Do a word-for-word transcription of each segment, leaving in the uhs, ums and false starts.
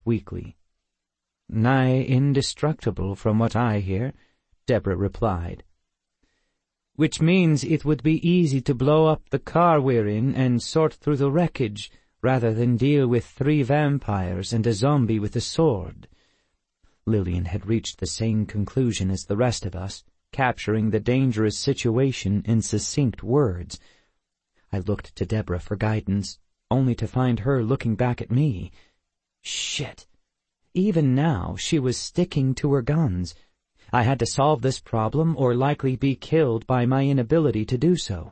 weakly. "Nigh indestructible, from what I hear," Deborah replied. "Which means it would be easy to blow up the car we're in and sort through the wreckage, rather than deal with three vampires and a zombie with a sword." Lillian had reached the same conclusion as the rest of us, capturing the dangerous situation in succinct words. I looked to Deborah for guidance, only to find her looking back at me. Shit! Even now she was sticking to her guns. I had to solve this problem or likely be killed by my inability to do so.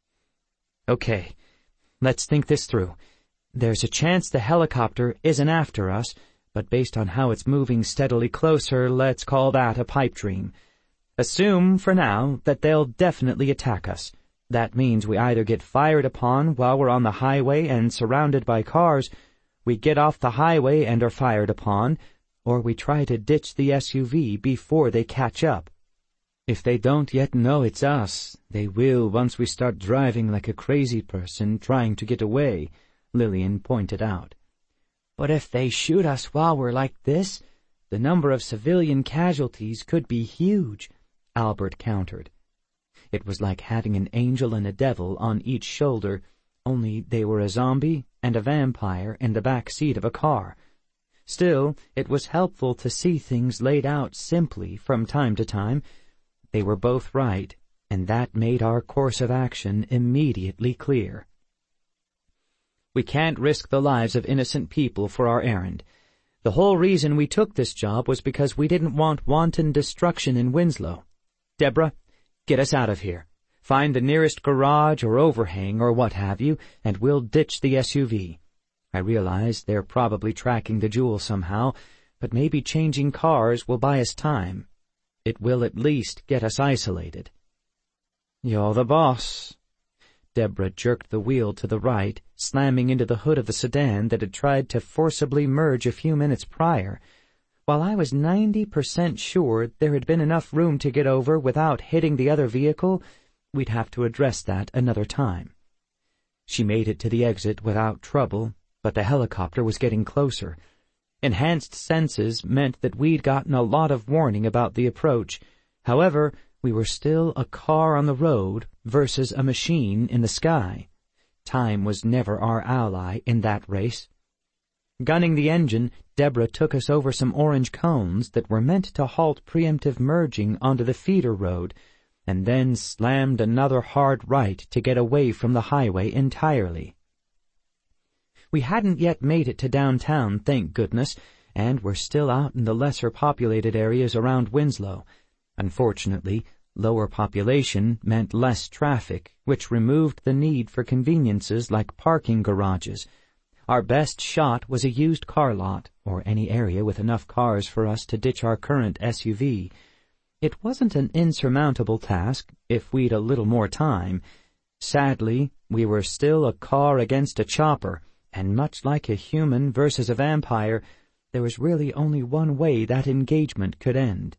"Okay, let's think this through. There's a chance the helicopter isn't after us, but based on how it's moving steadily closer, let's call that a pipe dream. Assume, for now, that they'll definitely attack us. That means we either get fired upon while we're on the highway and surrounded by cars, we get off the highway and are fired upon, or we try to ditch the S U V before they catch up. If they don't yet know it's us, they will once we start driving like a crazy person trying to get away," Lillian pointed out. "But if they shoot us while we're like this, the number of civilian casualties could be huge," Albert countered. It was like having an angel and a devil on each shoulder, only they were a zombie and a vampire in the back seat of a car. Still, it was helpful to see things laid out simply from time to time. They were both right, and that made our course of action immediately clear. We can't risk the lives of innocent people for our errand. The whole reason we took this job was because we didn't want wanton destruction in Winslow. Deborah, get us out of here. Find the nearest garage or overhang or what have you, and we'll ditch the S U V. I realize they're probably tracking the jewel somehow, but maybe changing cars will buy us time. It will at least get us isolated." "You're the boss." Deborah jerked the wheel to the right, slamming into the hood of the sedan that had tried to forcibly merge a few minutes prior. While I was ninety percent sure there had been enough room to get over without hitting the other vehicle, we'd have to address that another time. She made it to the exit without trouble, but the helicopter was getting closer. Enhanced senses meant that we'd gotten a lot of warning about the approach. However, we were still a car on the road versus a machine in the sky. Time was never our ally in that race. Gunning the engine, Deborah took us over some orange cones that were meant to halt preemptive merging onto the feeder road, and then slammed another hard right to get away from the highway entirely. We hadn't yet made it to downtown, thank goodness, and were still out in the lesser populated areas around Winslow. Unfortunately, lower population meant less traffic, which removed the need for conveniences like parking garages. Our best shot was a used car lot, or any area with enough cars for us to ditch our current S U V. It wasn't an insurmountable task if we'd a little more time. Sadly, we were still a car against a chopper, and much like a human versus a vampire, there was really only one way that engagement could end.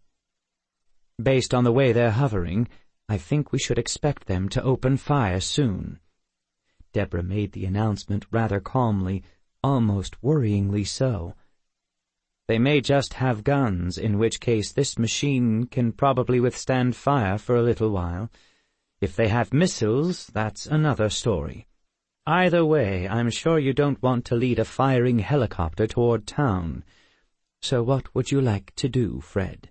"Based on the way they're hovering, I think we should expect them to open fire soon." Deborah made the announcement rather calmly, almost worryingly so. "They may just have guns, in which case this machine can probably withstand fire for a little while. If they have missiles, that's another story. Either way, I'm sure you don't want to lead a firing helicopter toward town. So what would you like to do, Fred?"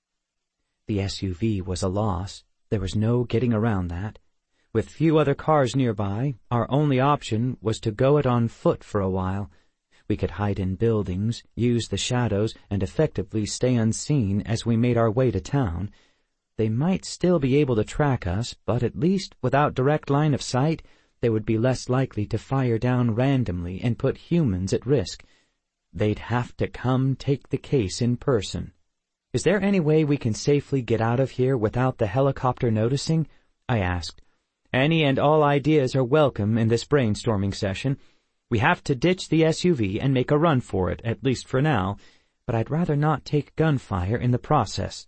The S U V was a loss. There was no getting around that. With few other cars nearby, our only option was to go it on foot for a while. We could hide in buildings, use the shadows, and effectively stay unseen as we made our way to town. They might still be able to track us, but at least without direct line of sight, they would be less likely to fire down randomly and put humans at risk. They'd have to come take the case in person. "Is there any way we can safely get out of here without the helicopter noticing?" I asked. "Any and all ideas are welcome in this brainstorming session. We have to ditch the S U V and make a run for it, at least for now, but I'd rather not take gunfire in the process."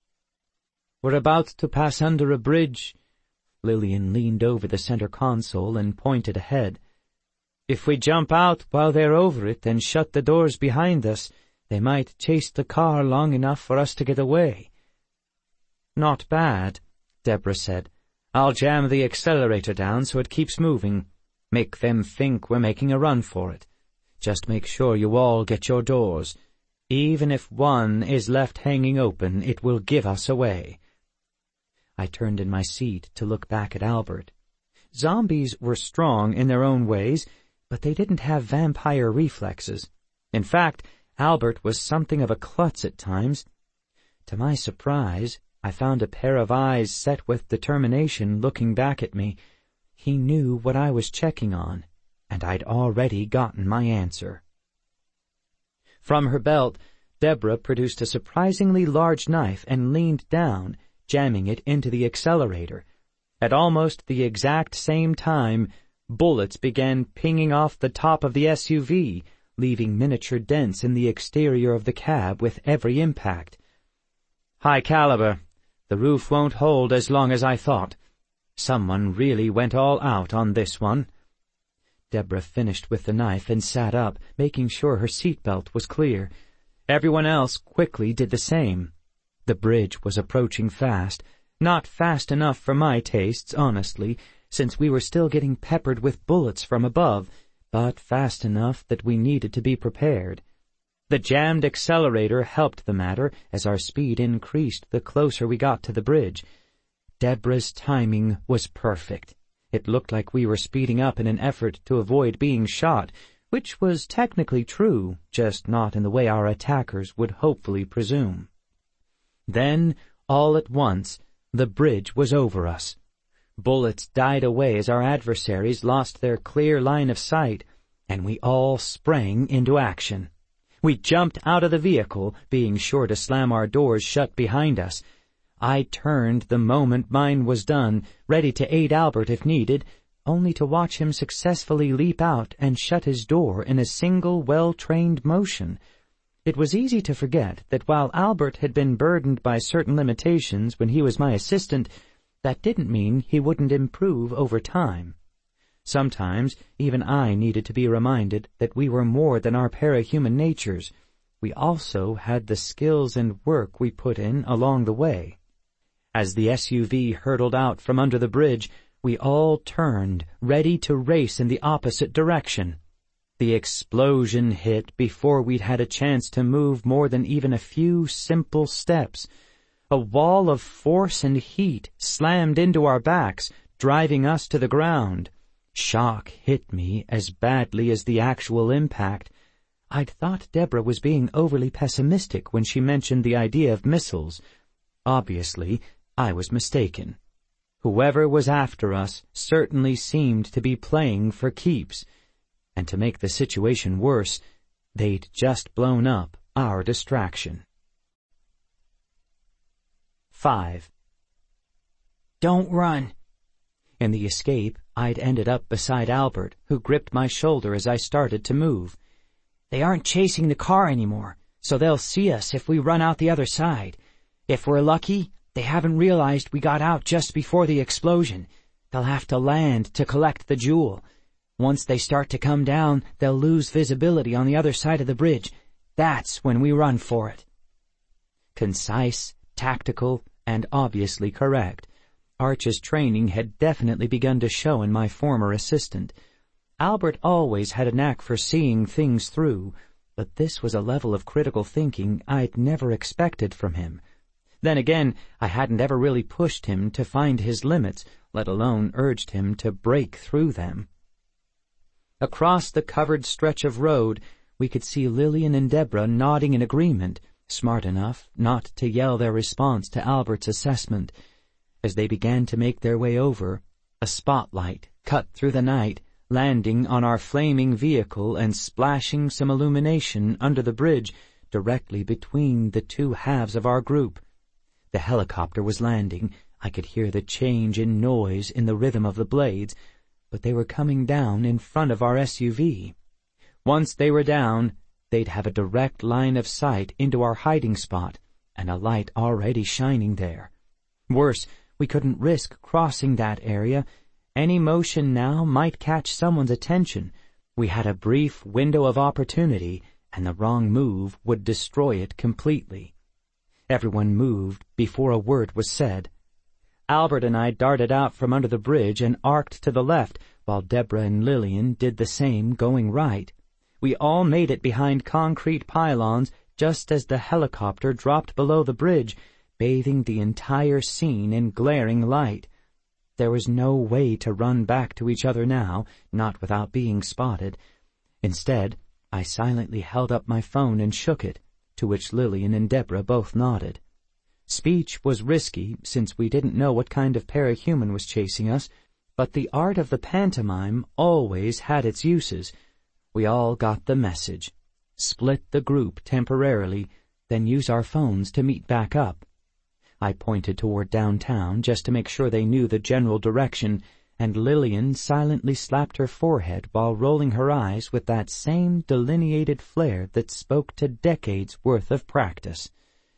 "We're about to pass under a bridge." Lillian leaned over the center console and pointed ahead. If we jump out while they're over it and shut the doors behind us, they might chase the car long enough for us to get away." "Not bad," Deborah said. "I'll jam the accelerator down so it keeps moving. Make them think we're making a run for it. Just make sure you all get your doors. Even if one is left hanging open, it will give us away." I turned in my seat to look back at Albert. Zombies were strong in their own ways, but they didn't have vampire reflexes. In fact, Albert was something of a klutz at times. To my surprise, I found a pair of eyes set with determination looking back at me. He knew what I was checking on, and I'd already gotten my answer. From her belt, Deborah produced a surprisingly large knife and leaned down, jamming it into the accelerator. At almost the exact same time, bullets began pinging off the top of the S U V, leaving miniature dents in the exterior of the cab with every impact. "High caliber. The roof won't hold as long as I thought. Someone really went all out on this one." Deborah finished with the knife and sat up, making sure her seatbelt was clear. Everyone else quickly did the same. The bridge was approaching fast, not fast enough for my tastes, honestly, since we were still getting peppered with bullets from above, but fast enough that we needed to be prepared. The jammed accelerator helped the matter as our speed increased the closer we got to the bridge. Deborah's timing was perfect. It looked like we were speeding up in an effort to avoid being shot, which was technically true, just not in the way our attackers would hopefully presume. Then, all at once, the bridge was over us. Bullets died away as our adversaries lost their clear line of sight, and we all sprang into action. We jumped out of the vehicle, being sure to slam our doors shut behind us. I turned the moment mine was done, ready to aid Albert if needed, only to watch him successfully leap out and shut his door in a single well-trained motion. It was easy to forget that while Albert had been burdened by certain limitations when he was my assistant, that didn't mean he wouldn't improve over time. Sometimes even I needed to be reminded that we were more than our parahuman natures. We also had the skills and work we put in along the way. As the S U V hurtled out from under the bridge, we all turned, ready to race in the opposite direction. The explosion hit before we'd had a chance to move more than even a few simple steps. A wall of force and heat slammed into our backs, driving us to the ground. Shock hit me as badly as the actual impact. I'd thought Deborah was being overly pessimistic when she mentioned the idea of missiles. Obviously, I was mistaken. Whoever was after us certainly seemed to be playing for keeps. And to make the situation worse, they'd just blown up our distraction. Five. "Don't run." In the escape, I'd ended up beside Albert, who gripped my shoulder as I started to move. "They aren't chasing the car anymore, so they'll see us if we run out the other side. If we're lucky, they haven't realized we got out just before the explosion. They'll have to land to collect the jewel. Once they start to come down, they'll lose visibility on the other side of the bridge. That's when we run for it." Concise, tactical, and obviously correct. Arch's training had definitely begun to show in my former assistant. Albert always had a knack for seeing things through, but this was a level of critical thinking I'd never expected from him. Then again, I hadn't ever really pushed him to find his limits, let alone urged him to break through them. Across the covered stretch of road, we could see Lillian and Deborah nodding in agreement, smart enough not to yell their response to Albert's assessment. As they began to make their way over, a spotlight cut through the night, landing on our flaming vehicle and splashing some illumination under the bridge directly between the two halves of our group. The helicopter was landing. I could hear the change in noise in the rhythm of the blades, but they were coming down in front of our S U V. Once they were down, they'd have a direct line of sight into our hiding spot, and a light already shining there. Worse, we couldn't risk crossing that area. Any motion now might catch someone's attention. We had a brief window of opportunity, and the wrong move would destroy it completely. Everyone moved before a word was said. Albert and I darted out from under the bridge and arced to the left, while Deborah and Lillian did the same, going right. We all made it behind concrete pylons just as the helicopter dropped below the bridge, bathing the entire scene in glaring light. There was no way to run back to each other now, not without being spotted. Instead, I silently held up my phone and shook it, to which Lillian and Deborah both nodded. Speech was risky, since we didn't know what kind of parahuman was chasing us, but the art of the pantomime always had its uses. We all got the message. Split the group temporarily, then use our phones to meet back up. I pointed toward downtown just to make sure they knew the general direction, and Lillian silently slapped her forehead while rolling her eyes with that same delineated flair that spoke to decades' worth of practice.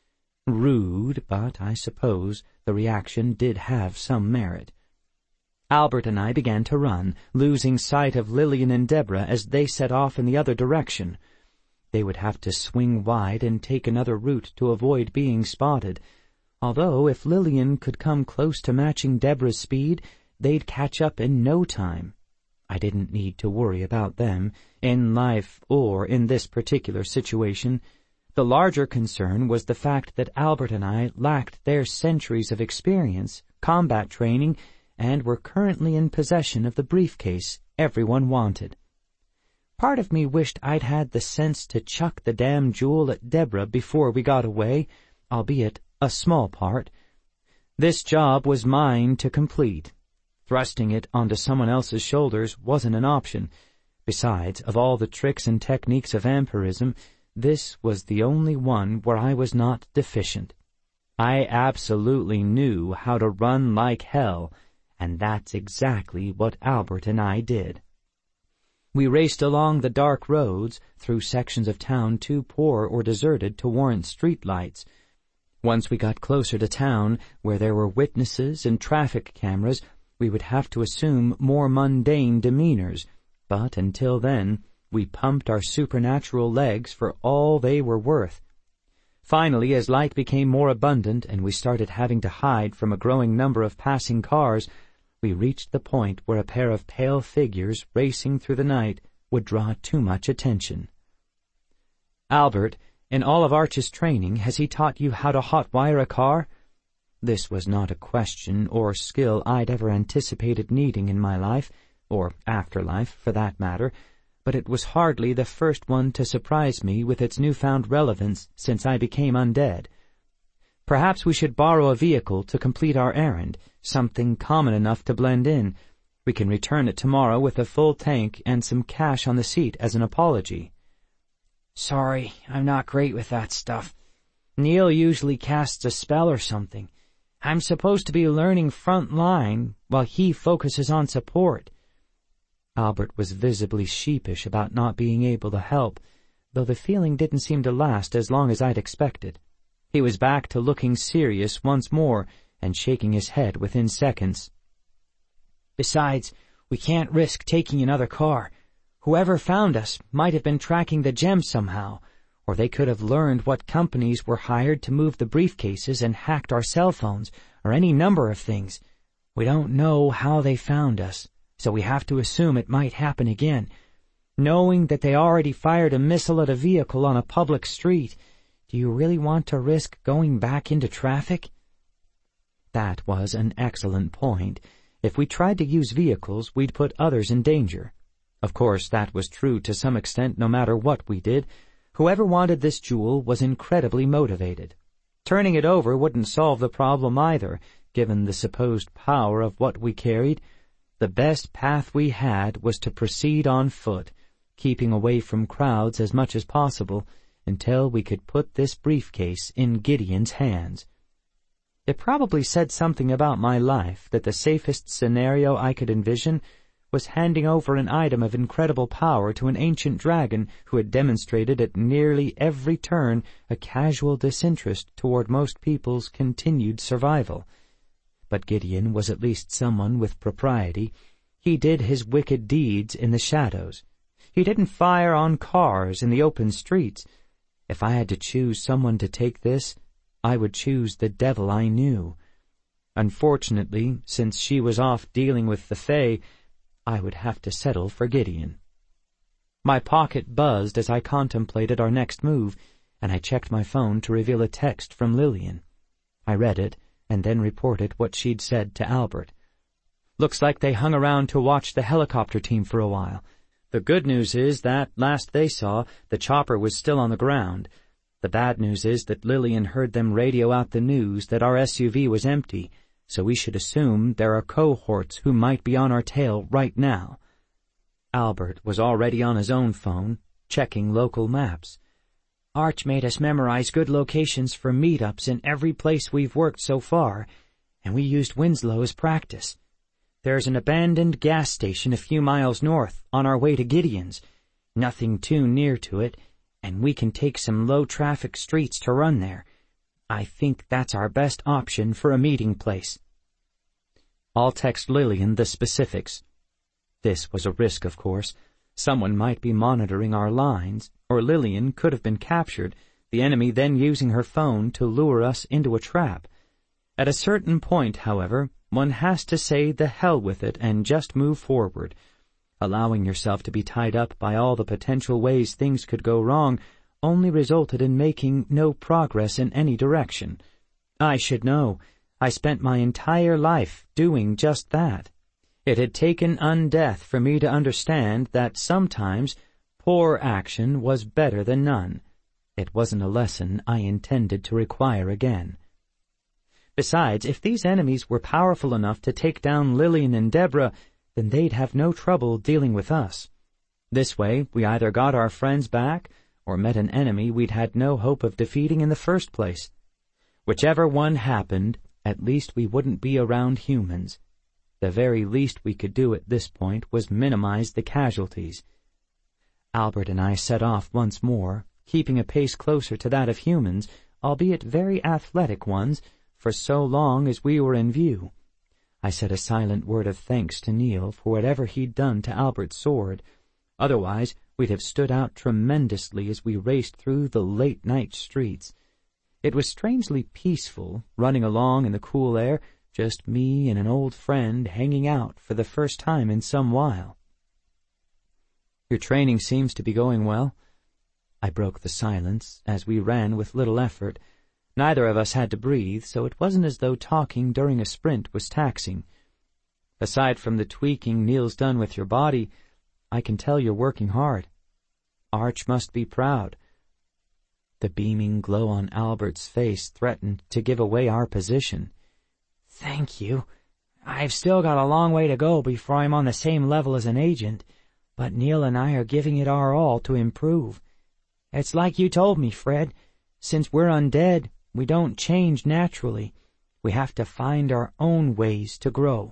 Rude, but I suppose the reaction did have some merit. Albert and I began to run, losing sight of Lillian and Deborah as they set off in the other direction. They would have to swing wide and take another route to avoid being spotted, although if Lillian could come close to matching Deborah's speed, they'd catch up in no time. I didn't need to worry about them, in life or in this particular situation. The larger concern was the fact that Albert and I lacked their centuries of experience, combat training, and were currently in possession of the briefcase everyone wanted. Part of me wished I'd had the sense to chuck the damn jewel at Deborah before we got away, albeit a small part. This job was mine to complete. Thrusting it onto someone else's shoulders wasn't an option. Besides, of all the tricks and techniques of vampirism, this was the only one where I was not deficient. I absolutely knew how to run like hell, and that's exactly what Albert and I did. We raced along the dark roads, through sections of town too poor or deserted to warrant street lights. Once we got closer to town, where there were witnesses and traffic cameras, we would have to assume more mundane demeanors, but until then, we pumped our supernatural legs for all they were worth. Finally, as light became more abundant and we started having to hide from a growing number of passing cars, we reached the point where a pair of pale figures racing through the night would draw too much attention. Albert, in all of Arch's training, has he taught you how to hotwire a car? This was not a question or skill I'd ever anticipated needing in my life, or afterlife, for that matter, but it was hardly the first one to surprise me with its newfound relevance since I became undead. Perhaps we should borrow a vehicle to complete our errand, something common enough to blend in. We can return it tomorrow with a full tank and some cash on the seat as an apology. Sorry, I'm not great with that stuff. Neil usually casts a spell or something. I'm supposed to be learning front line while he focuses on support. Albert was visibly sheepish about not being able to help, though the feeling didn't seem to last as long as I'd expected. He was back to looking serious once more and shaking his head within seconds. Besides, we can't risk taking another car. Whoever found us might have been tracking the gem somehow, or they could have learned what companies were hired to move the briefcases and hacked our cell phones, or any number of things. We don't know how they found us, so we have to assume it might happen again. Knowing that they already fired a missile at a vehicle on a public street, do you really want to risk going back into traffic? That was an excellent point. If we tried to use vehicles, we'd put others in danger. Of course, that was true to some extent no matter what we did. Whoever wanted this jewel was incredibly motivated. Turning it over wouldn't solve the problem either, given the supposed power of what we carried. The best path we had was to proceed on foot, keeping away from crowds as much as possible, until we could put this briefcase in Gideon's hands. It probably said something about my life that the safest scenario I could envision was handing over an item of incredible power to an ancient dragon who had demonstrated at nearly every turn a casual disinterest toward most people's continued survival. But Gideon was at least someone with propriety. He did his wicked deeds in the shadows. He didn't fire on cars in the open streets. If I had to choose someone to take this, I would choose the devil I knew. Unfortunately, since she was off dealing with the Fae, I would have to settle for Gideon. My pocket buzzed as I contemplated our next move, and I checked my phone to reveal a text from Lillian. I read it, and then reported what she'd said to Albert. Looks like they hung around to watch the helicopter team for a while. The good news is that, last they saw, the chopper was still on the ground. The bad news is that Lillian heard them radio out the news that our S U V was empty, so we should assume there are cohorts who might be on our tail right now. Albert was already on his own phone, checking local maps. Arch made us memorize good locations for meetups in every place we've worked so far, and we used Winslow as practice. There's an abandoned gas station a few miles north on our way to Gideon's. Nothing too near to it, and we can take some low-traffic streets to run there. I think that's our best option for a meeting place. I'll text Lillian the specifics. This was a risk, of course. Someone might be monitoring our lines, or Lillian could have been captured, the enemy then using her phone to lure us into a trap. At a certain point, however, one has to say the hell with it and just move forward. Allowing yourself to be tied up by all the potential ways things could go wrong only resulted in making no progress in any direction. I should know. I spent my entire life doing just that. It had taken undeath for me to understand that sometimes poor action was better than none. It wasn't a lesson I intended to require again. Besides, if these enemies were powerful enough to take down Lillian and Deborah, then they'd have no trouble dealing with us. This way, we either got our friends back, or met an enemy we'd had no hope of defeating in the first place. Whichever one happened, at least we wouldn't be around humans. The very least we could do at this point was minimize the casualties. Albert and I set off once more, keeping a pace closer to that of humans, albeit very athletic ones, for so long as we were in view. I said a silent word of thanks to Neil for whatever he'd done to Albert's sword. Otherwise, we'd have stood out tremendously as we raced through the late-night streets. It was strangely peaceful, running along in the cool air, just me and an old friend hanging out for the first time in some while. Your training seems to be going well. I broke the silence as we ran with little effort. Neither of us had to breathe, so it wasn't as though talking during a sprint was taxing. Aside from the tweaking Neil's done with your body, I can tell you're working hard. Arch must be proud. The beaming glow on Albert's face threatened to give away our position. Thank you. I've still got a long way to go before I'm on the same level as an agent, but Neil and I are giving it our all to improve. It's like you told me, Fred. Since we're undead, we don't change naturally. We have to find our own ways to grow.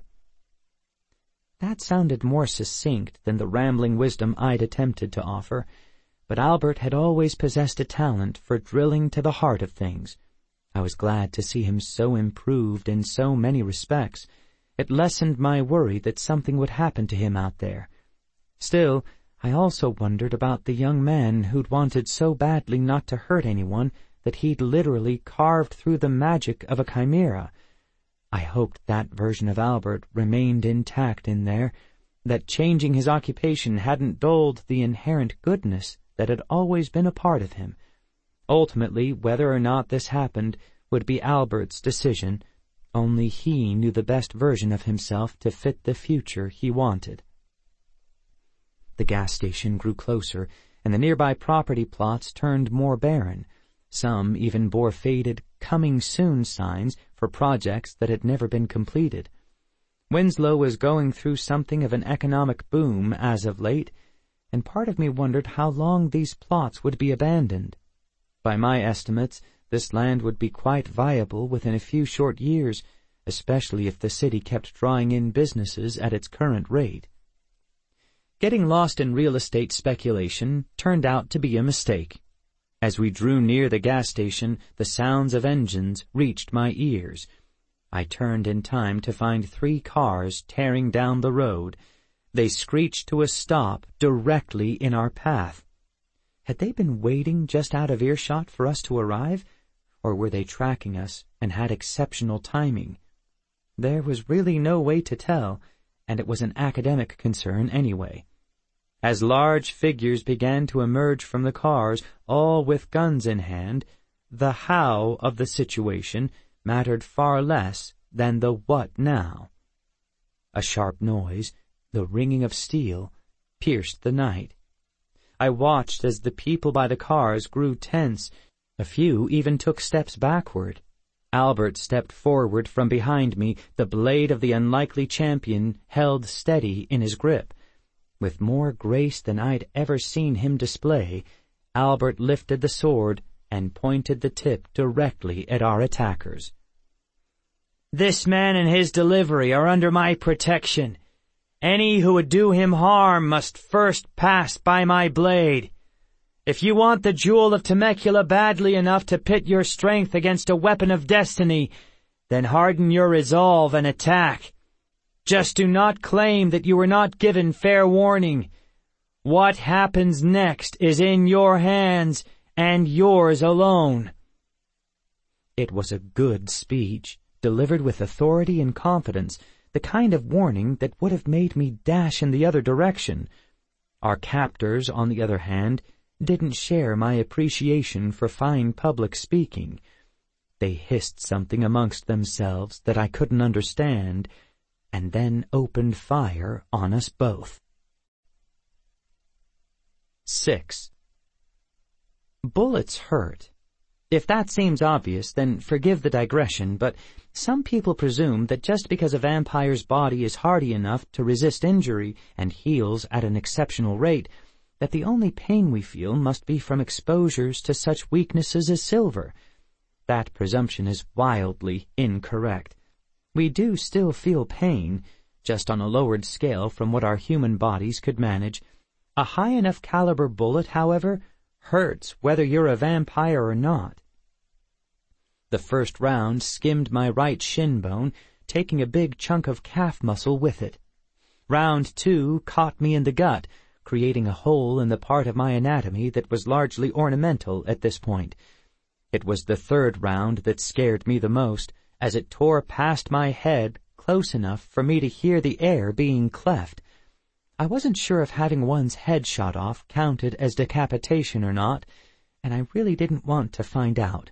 That sounded more succinct than the rambling wisdom I'd attempted to offer, but Albert had always possessed a talent for drilling to the heart of things. I was glad to see him so improved in so many respects. It lessened my worry that something would happen to him out there. Still, I also wondered about the young man who'd wanted so badly not to hurt anyone that he'd literally carved through the magic of a chimera. I hoped that version of Albert remained intact in there, that changing his occupation hadn't dulled the inherent goodness that had always been a part of him. Ultimately, whether or not this happened would be Albert's decision. Only he knew the best version of himself to fit the future he wanted. The gas station grew closer, and the nearby property plots turned more barren. Some even bore faded "coming soon" signs for projects that had never been completed. Winslow was going through something of an economic boom as of late, and part of me wondered how long these plots would be abandoned. By my estimates, this land would be quite viable within a few short years, especially if the city kept drawing in businesses at its current rate. Getting lost in real estate speculation turned out to be a mistake. As we drew near the gas station, the sounds of engines reached my ears. I turned in time to find three cars tearing down the road. They screeched to a stop directly in our path. Had they been waiting just out of earshot for us to arrive, or were they tracking us and had exceptional timing? There was really no way to tell, and it was an academic concern anyway. As large figures began to emerge from the cars, all with guns in hand, the how of the situation mattered far less than the what now. A sharp noise, the ringing of steel, pierced the night. I watched as the people by the cars grew tense. A few even took steps backward. Albert stepped forward from behind me, the blade of the unlikely champion held steady in his grip. With more grace than I'd ever seen him display, Albert lifted the sword and pointed the tip directly at our attackers. "This man and his delivery are under my protection. Any who would do him harm must first pass by my blade. If you want the jewel of Temecula badly enough to pit your strength against a weapon of destiny, then harden your resolve and attack. Just do not claim that you were not given fair warning. What happens next is in your hands, and yours alone." It was a good speech, delivered with authority and confidence, the kind of warning that would have made me dash in the other direction. Our captors, on the other hand, didn't share my appreciation for fine public speaking. They hissed something amongst themselves that I couldn't understand, and then opened fire on us both. Six. Bullets hurt. If that seems obvious, then forgive the digression, but some people presume that just because a vampire's body is hardy enough to resist injury and heals at an exceptional rate, that the only pain we feel must be from exposures to such weaknesses as silver. That presumption is wildly incorrect. We do still feel pain, just on a lowered scale from what our human bodies could manage. A high enough caliber bullet, however, hurts whether you're a vampire or not. The first round skimmed my right shin bone, taking a big chunk of calf muscle with it. Round two caught me in the gut, creating a hole in the part of my anatomy that was largely ornamental at this point. It was the third round that scared me the most, as it tore past my head close enough for me to hear the air being cleft. I wasn't sure if having one's head shot off counted as decapitation or not, and I really didn't want to find out.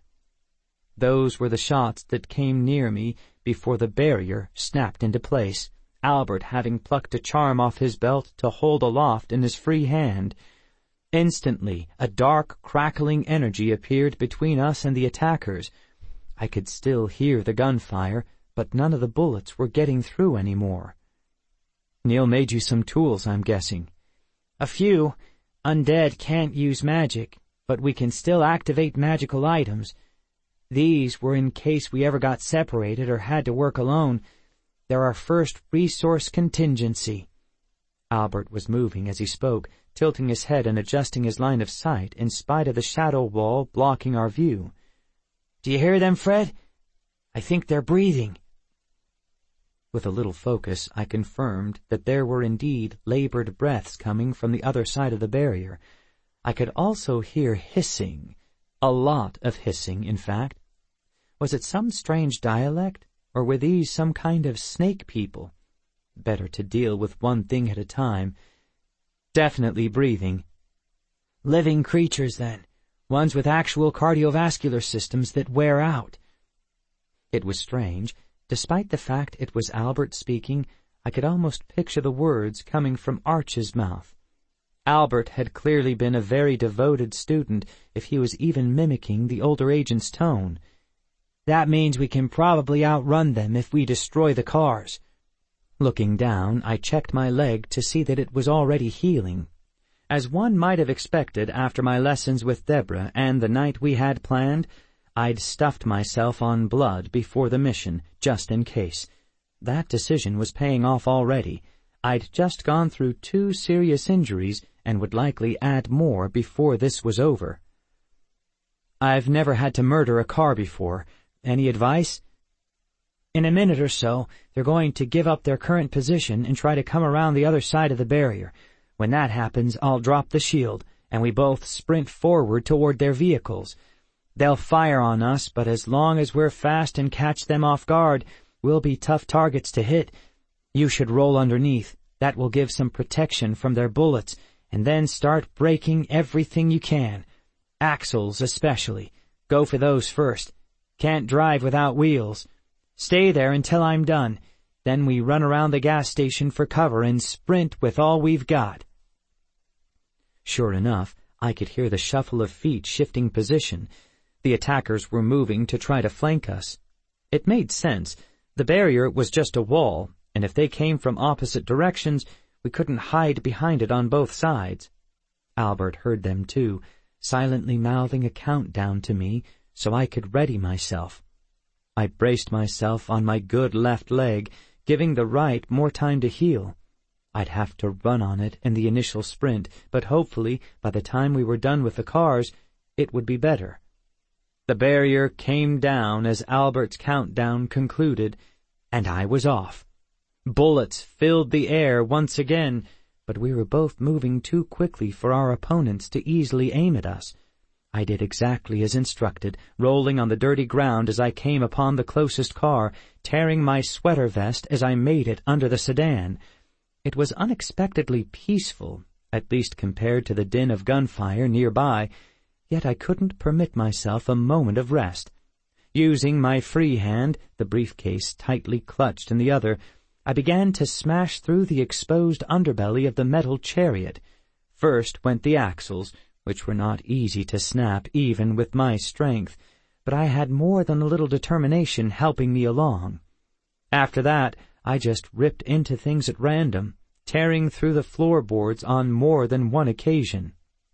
Those were the shots that came near me before the barrier snapped into place, Albert having plucked a charm off his belt to hold aloft in his free hand. Instantly, a dark, crackling energy appeared between us and the attackers. I could still hear the gunfire, but none of the bullets were getting through any more. "Neil made you some tools, I'm guessing." "A few. Undead can't use magic, but we can still activate magical items. These were in case we ever got separated or had to work alone. They're our first resource contingency." Albert was moving as he spoke, tilting his head and adjusting his line of sight in spite of the shadow wall blocking our view. "Do you hear them, Fred? I think they're breathing." With a little focus, I confirmed that there were indeed labored breaths coming from the other side of the barrier. I could also hear hissing, a lot of hissing, in fact. Was it some strange dialect, or were these some kind of snake people? Better to deal with one thing at a time. Definitely breathing. "Living creatures, then. Ones with actual cardiovascular systems that wear out." It was strange. Despite the fact it was Albert speaking, I could almost picture the words coming from Arch's mouth. Albert had clearly been a very devoted student if he was even mimicking the older agent's tone. "That means we can probably outrun them if we destroy the cars." Looking down, I checked my leg to see that it was already healing. As one might have expected after my lessons with Deborah and the night we had planned, I'd stuffed myself on blood before the mission, just in case. That decision was paying off already. I'd just gone through two serious injuries and would likely add more before this was over. "I've never had to murder a car before. Any advice?" In a minute or so, they're going to give up their current position and try to come around the other side of the barrier. When that happens, I'll drop the shield, and we both sprint forward toward their vehicles. They'll fire on us, but as long as we're fast and catch them off guard, we'll be tough targets to hit. You should roll underneath. That will give some protection from their bullets, and then start breaking everything you can. Axles especially. Go for those first. Can't drive without wheels. Stay there until I'm done. Then we run around the gas station for cover and sprint with all we've got." Sure enough, I could hear the shuffle of feet shifting position. The attackers were moving to try to flank us. It made sense. The barrier was just a wall, and if they came from opposite directions, we couldn't hide behind it on both sides. Albert heard them too, silently mouthing a countdown to me so I could ready myself. I braced myself on my good left leg, giving the right more time to heal. I'd have to run on it in the initial sprint, but hopefully, by the time we were done with the cars, it would be better. The barrier came down as Albert's countdown concluded, and I was off. Bullets filled the air once again, but we were both moving too quickly for our opponents to easily aim at us. I did exactly as instructed, rolling on the dirty ground as I came upon the closest car, tearing my sweater vest as I made it under the sedan. It was unexpectedly peaceful, at least compared to the din of gunfire nearby, yet I couldn't permit myself a moment of rest. Using my free hand, the briefcase tightly clutched in the other, I began to smash through the exposed underbelly of the metal chariot. First went the axles, which were not easy to snap even with my strength, but I had more than a little determination helping me along. After that, I just ripped into things at random, tearing through the floorboards on more than one occasion.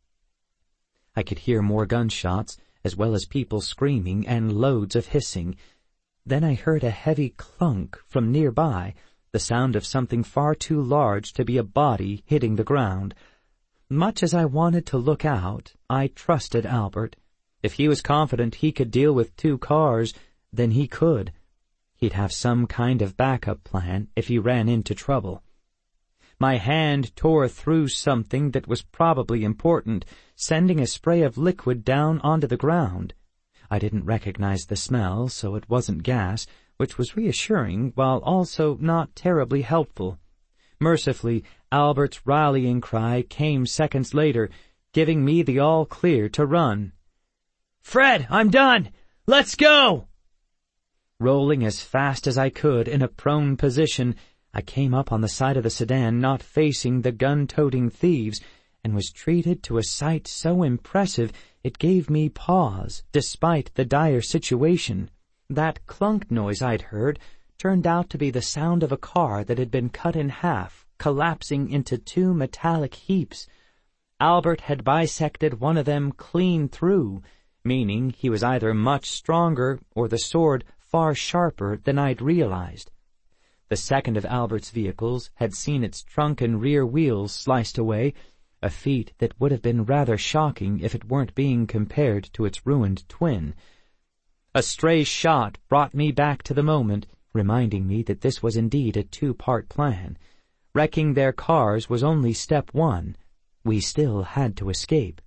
I could hear more gunshots, as well as people screaming and loads of hissing. Then I heard a heavy clunk from nearby, the sound of something far too large to be a body hitting the ground. Much as I wanted to look out, I trusted Albert. If he was confident he could deal with two cars, then he could. He'd have some kind of backup plan if he ran into trouble. My hand tore through something that was probably important, sending a spray of liquid down onto the ground. I didn't recognize the smell, so it wasn't gas, which was reassuring while also not terribly helpful. Mercifully, Albert's rallying cry came seconds later, giving me the all-clear to run. "Fred, I'm done! Let's go!" Rolling as fast as I could in a prone position, I came up on the side of the sedan not facing the gun-toting thieves, and was treated to a sight so impressive it gave me pause, despite the dire situation. That clunk noise I'd heard turned out to be the sound of a car that had been cut in half, collapsing into two metallic heaps. Albert had bisected one of them clean through, meaning he was either much stronger or the sword far sharper than I'd realized. The second of Albert's vehicles had seen its trunk and rear wheels sliced away, a feat that would have been rather shocking if it weren't being compared to its ruined twin. A stray shot brought me back to the moment, reminding me that this was indeed a two-part plan. Wrecking their cars was only step one. We still had to escape.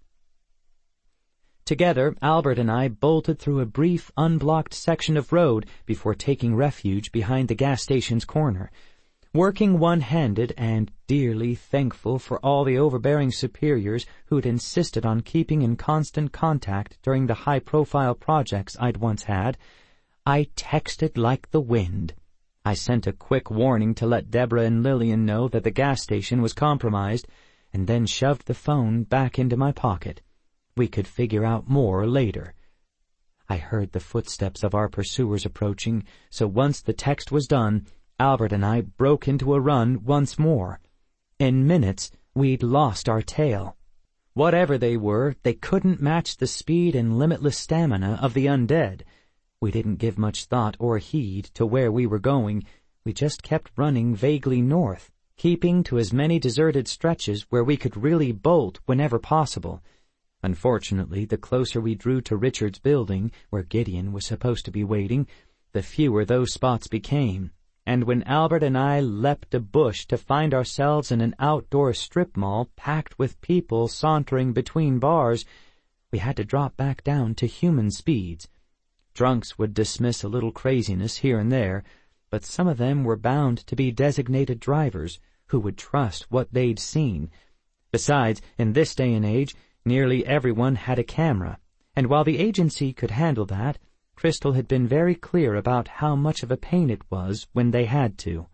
Together, Albert and I bolted through a brief, unblocked section of road before taking refuge behind the gas station's corner. Working one-handed and dearly thankful for all the overbearing superiors who'd insisted on keeping in constant contact during the high-profile projects I'd once had, I texted like the wind. I sent a quick warning to let Deborah and Lillian know that the gas station was compromised, and then shoved the phone back into my pocket. We could figure out more later. I heard the footsteps of our pursuers approaching, so once the text was done, Albert and I broke into a run once more. In minutes, we'd lost our tail. Whatever they were, they couldn't match the speed and limitless stamina of the undead. We didn't give much thought or heed to where we were going. We just kept running vaguely north, keeping to as many deserted stretches where we could really bolt whenever possible. Unfortunately, the closer we drew to Richard's building, where Gideon was supposed to be waiting, the fewer those spots became, and when Albert and I leapt a bush to find ourselves in an outdoor strip mall packed with people sauntering between bars, we had to drop back down to human speeds. Drunks would dismiss a little craziness here and there, but some of them were bound to be designated drivers who would trust what they'd seen. Besides, in this day and age, nearly everyone had a camera, and while the agency could handle that, Crystal had been very clear about how much of a pain it was when they had to.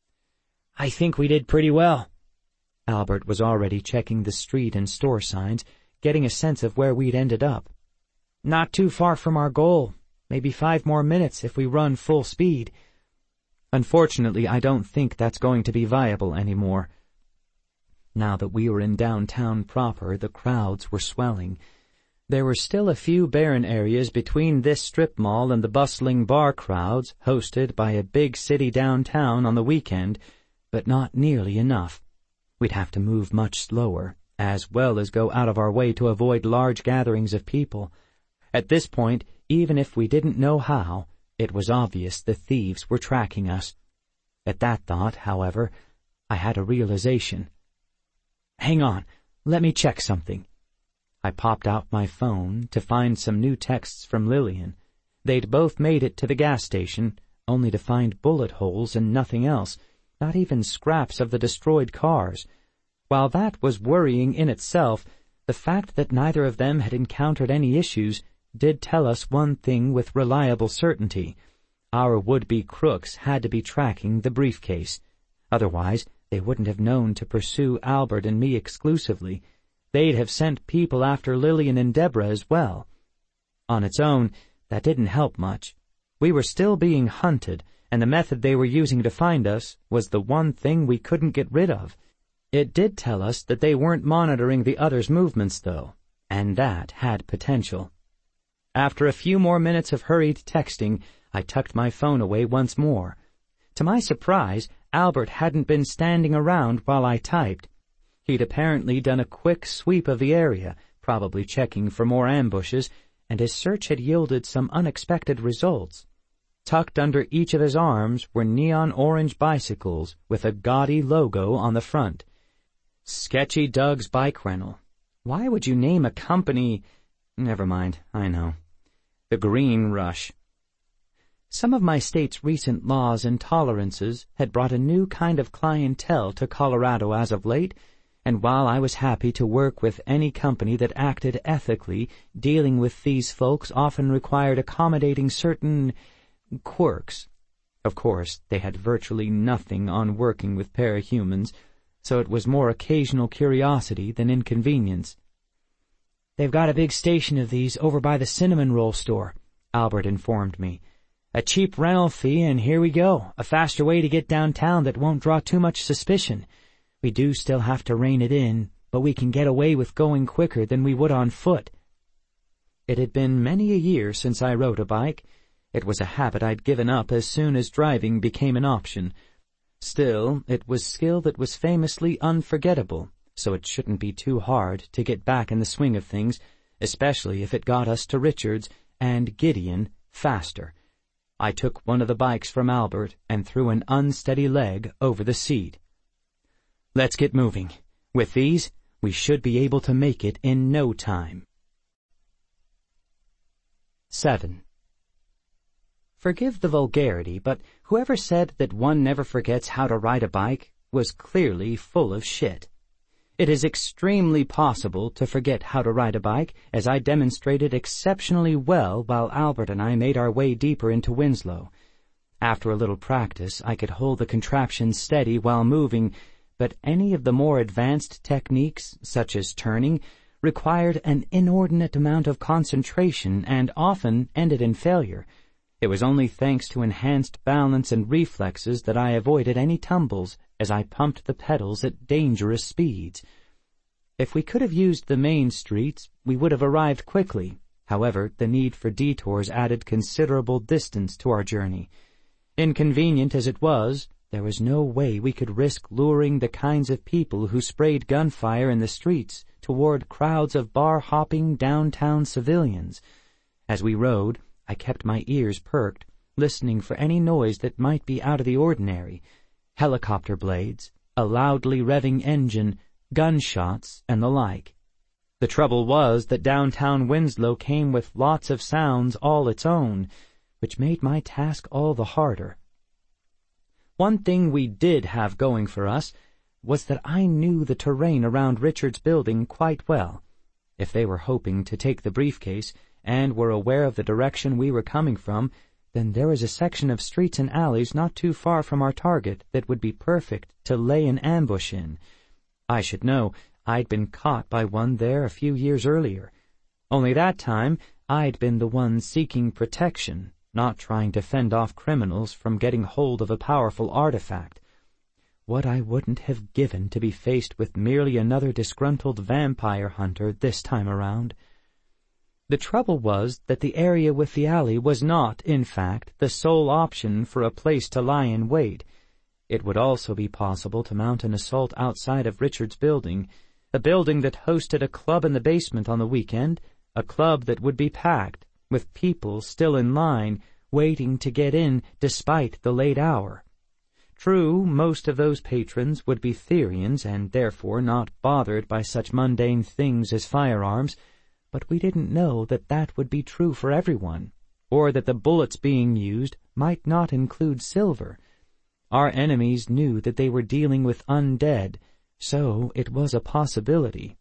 "I think we did pretty well." Albert was already checking the street and store signs, getting a sense of where we'd ended up. "Not too far from our goal. Maybe five more minutes if we run full speed." Unfortunately, I don't think that's going to be viable anymore. Now that we were in downtown proper, the crowds were swelling. There were still a few barren areas between this strip mall and the bustling bar crowds hosted by a big city downtown on the weekend, but not nearly enough. We'd have to move much slower, as well as go out of our way to avoid large gatherings of people. At this point, even if we didn't know how, it was obvious the thieves were tracking us. At that thought, however, I had a realization. "Hang on, let me check something." I popped out my phone to find some new texts from Lillian. They'd both made it to the gas station, only to find bullet holes and nothing else, not even scraps of the destroyed cars. While that was worrying in itself, the fact that neither of them had encountered any issues did tell us one thing with reliable certainty. Our would-be crooks had to be tracking the briefcase. Otherwise, they wouldn't have known to pursue Albert and me exclusively. They'd have sent people after Lillian and Deborah as well. On its own, that didn't help much. We were still being hunted, and the method they were using to find us was the one thing we couldn't get rid of. It did tell us that they weren't monitoring the others' movements, though, and that had potential. After a few more minutes of hurried texting, I tucked my phone away once more. To my surprise, Albert hadn't been standing around while I typed. He'd apparently done a quick sweep of the area, probably checking for more ambushes, and his search had yielded some unexpected results. Tucked under each of his arms were neon orange bicycles with a gaudy logo on the front. Sketchy Doug's Bike Rental. Why would you name a company? Never mind, I know. The Green Rush. Some of my state's recent laws and tolerances had brought a new kind of clientele to Colorado as of late, and while I was happy to work with any company that acted ethically, dealing with these folks often required accommodating certain quirks. Of course, they had virtually nothing on working with parahumans, so it was more occasional curiosity than inconvenience. "They've got a big station of these over by the cinnamon roll store," Albert informed me. "A cheap rental fee, and here we go, a faster way to get downtown that won't draw too much suspicion. We do still have to rein it in, but we can get away with going quicker than we would on foot." It had been many a year since I rode a bike. It was a habit I'd given up as soon as driving became an option. Still, it was skill that was famously unforgettable, so it shouldn't be too hard to get back in the swing of things, especially if it got us to Richards and Gideon faster. I took one of the bikes from Albert and threw an unsteady leg over the seat. "Let's get moving. With these, we should be able to make it in no time." Seven. Forgive the vulgarity, but whoever said that one never forgets how to ride a bike was clearly full of shit. It is extremely possible to forget how to ride a bike, as I demonstrated exceptionally well while Albert and I made our way deeper into Winslow. After a little practice, I could hold the contraption steady while moving, but any of the more advanced techniques, such as turning, required an inordinate amount of concentration and often ended in failure. It was only thanks to enhanced balance and reflexes that I avoided any tumbles as I pumped the pedals at dangerous speeds. If we could have used the main streets, we would have arrived quickly. However, the need for detours added considerable distance to our journey. Inconvenient as it was, there was no way we could risk luring the kinds of people who sprayed gunfire in the streets toward crowds of bar-hopping downtown civilians. As we rode, I kept my ears perked, listening for any noise that might be out of the ordinary, helicopter blades, a loudly revving engine, gunshots, and the like. The trouble was that downtown Winslow came with lots of sounds all its own, which made my task all the harder. One thing we did have going for us was that I knew the terrain around Richard's building quite well. If they were hoping to take the briefcase and were aware of the direction we were coming from, then there was a section of streets and alleys not too far from our target that would be perfect to lay an ambush in. I should know. I'd been caught by one there a few years earlier. Only that time I'd been the one seeking protection, not trying to fend off criminals from getting hold of a powerful artifact. What I wouldn't have given to be faced with merely another disgruntled vampire hunter this time around. The trouble was that the area with the alley was not, in fact, the sole option for a place to lie in wait. It would also be possible to mount an assault outside of Richard's building, a building that hosted a club in the basement on the weekend, a club that would be packed, with people still in line, waiting to get in despite the late hour. True, most of those patrons would be Therians and therefore not bothered by such mundane things as firearms, but we didn't know that that would be true for everyone, or that the bullets being used might not include silver. Our enemies knew that they were dealing with undead, so it was a possibility.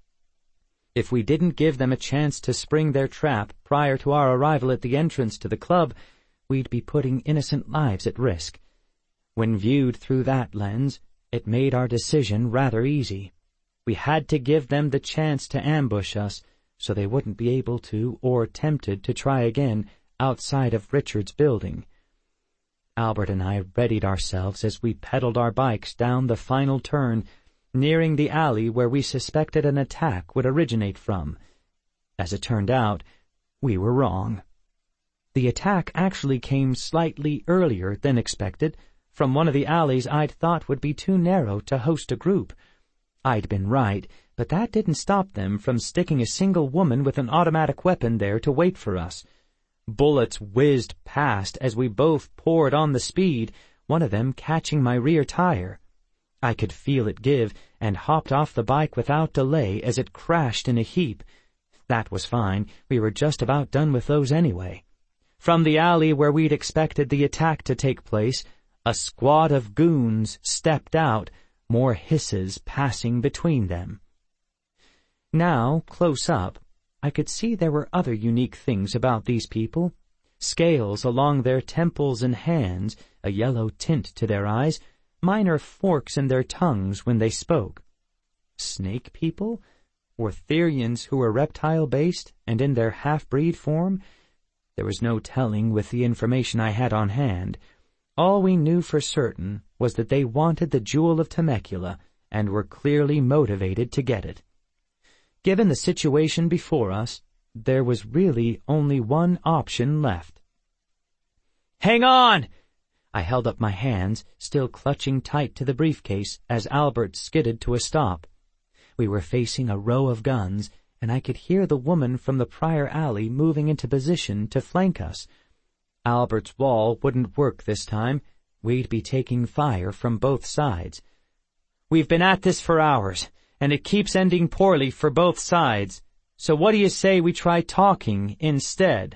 If we didn't give them a chance to spring their trap prior to our arrival at the entrance to the club, we'd be putting innocent lives at risk. When viewed through that lens, it made our decision rather easy. We had to give them the chance to ambush us, so they wouldn't be able to, or tempted to try again, outside of Richard's building. Albert and I readied ourselves as we pedaled our bikes down the final turn, nearing the alley where we suspected an attack would originate from. As it turned out, we were wrong. The attack actually came slightly earlier than expected, from one of the alleys I'd thought would be too narrow to host a group. I'd been right, but that didn't stop them from sticking a single woman with an automatic weapon there to wait for us. Bullets whizzed past as we both poured on the speed, one of them catching my rear tire. I could feel it give, and hopped off the bike without delay as it crashed in a heap. That was fine. We were just about done with those anyway. From the alley where we'd expected the attack to take place, a squad of goons stepped out, more hisses passing between them. Now, close up, I could see there were other unique things about these people. Scales along their temples and hands, a yellow tint to their eyes, minor forks in their tongues when they spoke. Snake people? Or Therians who were reptile-based and in their half-breed form? There was no telling with the information I had on hand. All we knew for certain was that they wanted the Jewel of Temecula and were clearly motivated to get it. Given the situation before us, there was really only one option left. "Hang on!" I held up my hands, still clutching tight to the briefcase, as Albert skidded to a stop. We were facing a row of guns, and I could hear the woman from the prior alley moving into position to flank us. Albert's wall wouldn't work this time. We'd be taking fire from both sides. "We've been at this for hours, and it keeps ending poorly for both sides. So what do you say we try talking instead?"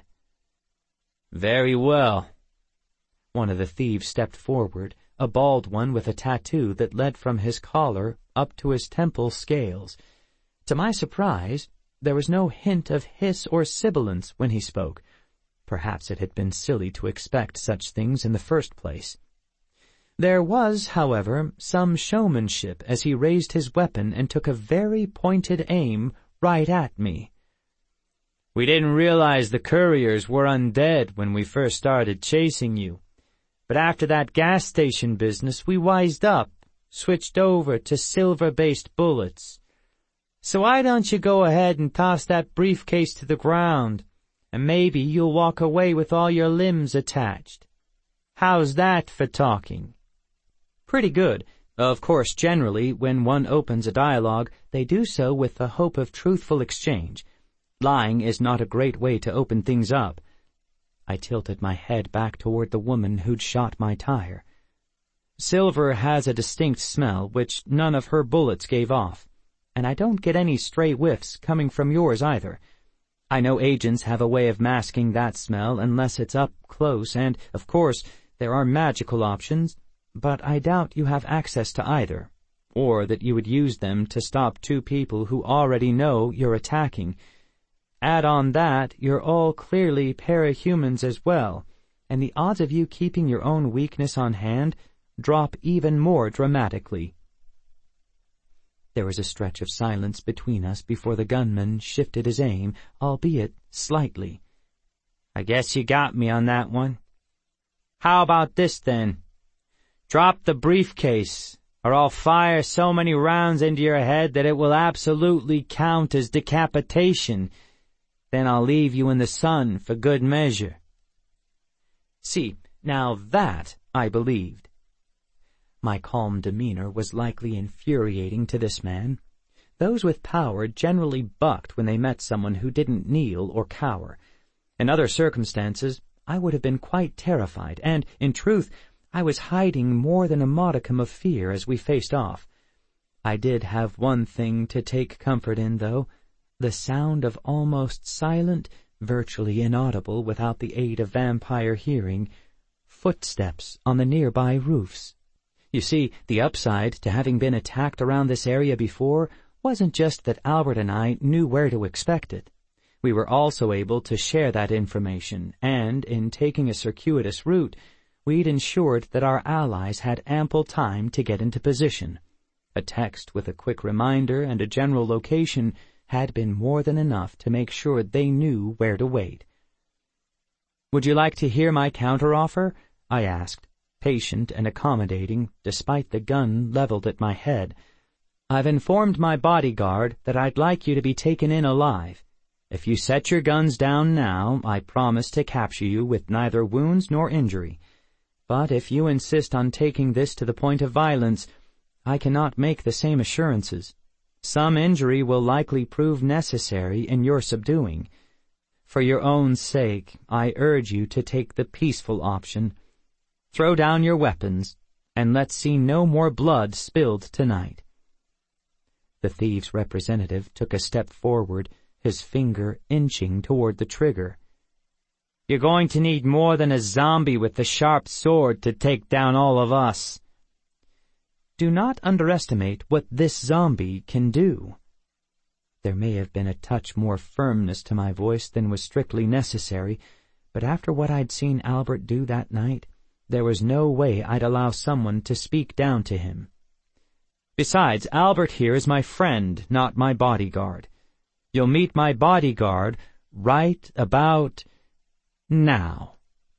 "Very well." One of the thieves stepped forward, a bald one with a tattoo that led from his collar up to his temple scales. To my surprise, there was no hint of hiss or sibilance when he spoke. Perhaps it had been silly to expect such things in the first place. There was, however, some showmanship as he raised his weapon and took a very pointed aim right at me. "We didn't realize the couriers were undead when we first started chasing you. But after that gas station business, we wised up, switched over to silver-based bullets. So why don't you go ahead and toss that briefcase to the ground, and maybe you'll walk away with all your limbs attached. How's that for talking?" Pretty good. Of course, generally, when one opens a dialogue, they do so with the hope of truthful exchange. Lying is not a great way to open things up. I tilted my head back toward the woman who'd shot my tire. "Silver has a distinct smell, which none of her bullets gave off. And I don't get any stray whiffs coming from yours either. I know agents have a way of masking that smell unless it's up close, and, of course, there are magical options, but I doubt you have access to either, or that you would use them to stop two people who already know you're attacking. Add on that, you're all clearly parahumans as well, and the odds of you keeping your own weakness on hand drop even more dramatically." There was a stretch of silence between us before the gunman shifted his aim, albeit slightly. "I guess you got me on that one. How about this, then? Drop the briefcase, or I'll fire so many rounds into your head that it will absolutely count as decapitation. Then I'll leave you in the sun for good measure." See, now that I believed. My calm demeanor was likely infuriating to this man. Those with power generally bucked when they met someone who didn't kneel or cower. In other circumstances, I would have been quite terrified, and, in truth, I was hiding more than a modicum of fear as we faced off. I did have one thing to take comfort in, though, the sound of almost silent, virtually inaudible without the aid of vampire hearing, footsteps on the nearby roofs. You see, the upside to having been attacked around this area before wasn't just that Albert and I knew where to expect it. We were also able to share that information, and, in taking a circuitous route, we'd ensured that our allies had ample time to get into position. A text with a quick reminder and a general location had been more than enough to make sure they knew where to wait. "Would you like to hear my counteroffer?" I asked, patient and accommodating, despite the gun leveled at my head. "I've informed my bodyguard that I'd like you to be taken in alive. If you set your guns down now, I promise to capture you with neither wounds nor injury. But if you insist on taking this to the point of violence, I cannot make the same assurances. Some injury will likely prove necessary in your subduing. For your own sake, I urge you to take the peaceful option. Throw down your weapons, and let's see no more blood spilled tonight." The thieves' representative took a step forward, his finger inching toward the trigger. "You're going to need more than a zombie with the sharp sword to take down all of us." "Do not underestimate what this zombie can do." There may have been a touch more firmness to my voice than was strictly necessary, but after what I'd seen Albert do that night, there was no way I'd allow someone to speak down to him. "Besides, Albert here is my friend, not my bodyguard. You'll meet my bodyguard right about now."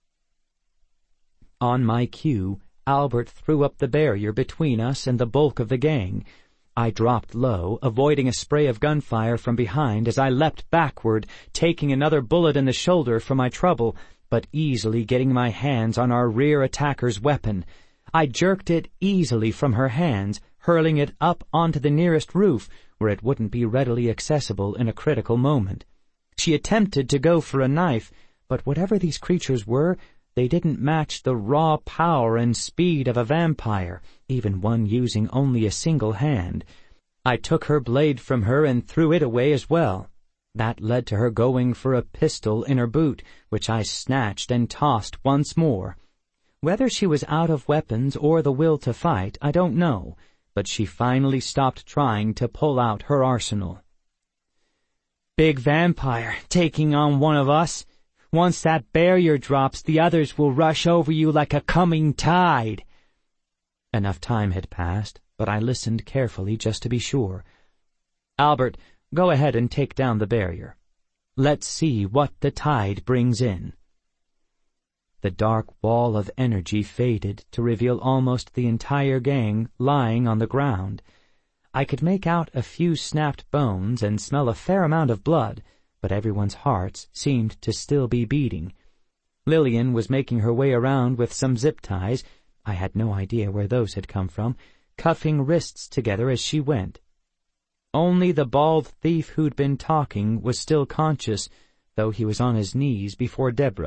On my cue, Albert threw up the barrier between us and the bulk of the gang. I dropped low, avoiding a spray of gunfire from behind as I leapt backward, taking another bullet in the shoulder for my trouble, but easily getting my hands on our rear attacker's weapon. I jerked it easily from her hands, hurling it up onto the nearest roof, where it wouldn't be readily accessible in a critical moment. She attempted to go for a knife, but whatever these creatures were, they didn't match the raw power and speed of a vampire, even one using only a single hand. I took her blade from her and threw it away as well. That led to her going for a pistol in her boot, which I snatched and tossed once more. Whether she was out of weapons or the will to fight, I don't know, but she finally stopped trying to pull out her arsenal. "Big vampire taking on one of us. Once that barrier drops, the others will rush over you like a coming tide." Enough time had passed, but I listened carefully just to be sure. "Albert, go ahead and take down the barrier. Let's see what the tide brings in." The dark wall of energy faded to reveal almost the entire gang lying on the ground. I could make out a few snapped bones and smell a fair amount of blood, but everyone's hearts seemed to still be beating. Lillian was making her way around with some zip ties, I had no idea where those had come from, cuffing wrists together as she went. Only the bald thief who'd been talking was still conscious, though he was on his knees before Deborah,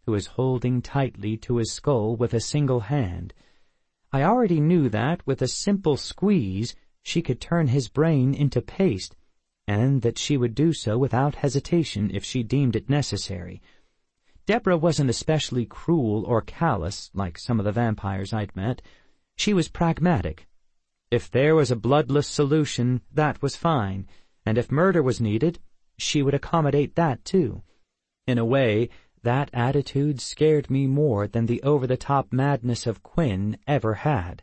who was holding tightly to his skull with a single hand. I already knew that, with a simple squeeze, she could turn his brain into paste, and that she would do so without hesitation if she deemed it necessary. Deborah wasn't especially cruel or callous, like some of the vampires I'd met. She was pragmatic. If there was a bloodless solution, that was fine, and if murder was needed, she would accommodate that too. In a way, that attitude scared me more than the over-the-top madness of Quinn ever had.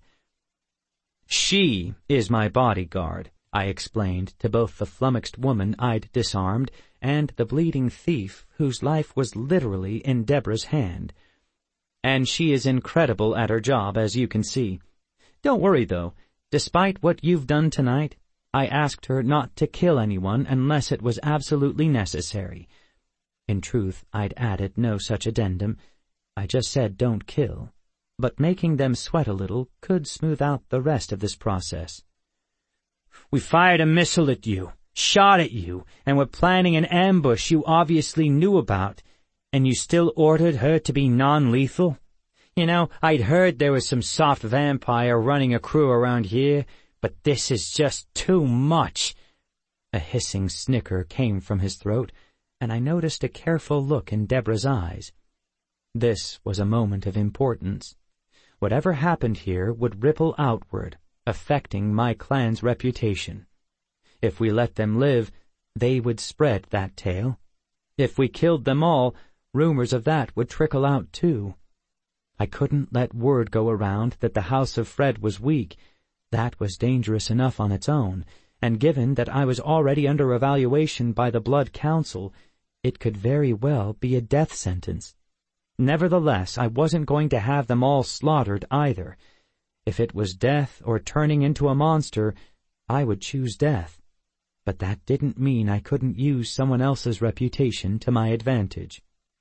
"She is my bodyguard," I explained to both the flummoxed woman I'd disarmed and the bleeding thief whose life was literally in Deborah's hand. "And she is incredible at her job, as you can see. Don't worry, though. Despite what you've done tonight, I asked her not to kill anyone unless it was absolutely necessary." In truth, I'd added no such addendum. I just said don't kill, but making them sweat a little could smooth out the rest of this process. "We fired a missile at you, shot at you, and were planning an ambush you obviously knew about, and you still ordered her to be non-lethal? You know, I'd heard there was some soft vampire running a crew around here, but this is just too much." A hissing snicker came from his throat, and I noticed a careful look in Deborah's eyes. This was a moment of importance. Whatever happened here would ripple outward, affecting my clan's reputation. If we let them live, they would spread that tale. If we killed them all, rumors of that would trickle out too. I couldn't let word go around that the House of Fred was weak. That was dangerous enough on its own, and given that I was already under evaluation by the Blood Council, it could very well be a death sentence. Nevertheless, I wasn't going to have them all slaughtered either. If it was death or turning into a monster, I would choose death. But that didn't mean I couldn't use someone else's reputation to my advantage.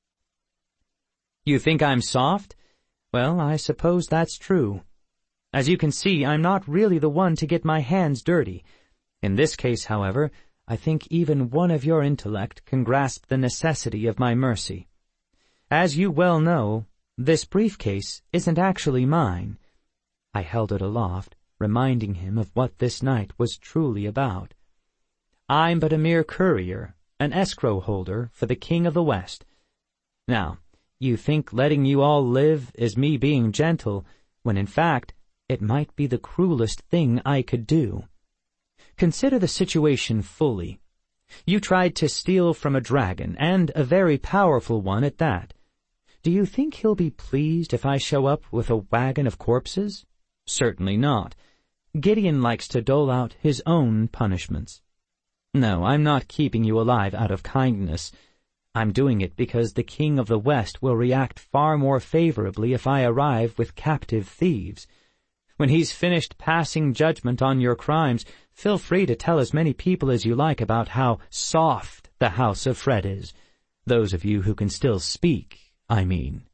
"You think I'm soft? Well, I suppose that's true. As you can see, I'm not really the one to get my hands dirty. In this case, however, I think even one of your intellect can grasp the necessity of my mercy. As you well know, this briefcase isn't actually mine." I held it aloft, reminding him of what this night was truly about. "I'm but a mere courier, an escrow holder for the King of the West. Now, you think letting you all live is me being gentle, when in fact it might be the cruelest thing I could do. Consider the situation fully. You tried to steal from a dragon, and a very powerful one at that. Do you think he'll be pleased if I show up with a wagon of corpses? Certainly not. Gideon likes to dole out his own punishments. No, I'm not keeping you alive out of kindness. I'm doing it because the King of the West will react far more favorably if I arrive with captive thieves. When he's finished passing judgment on your crimes, feel free to tell as many people as you like about how soft the House of Fred is. Those of you who can still speak, I mean."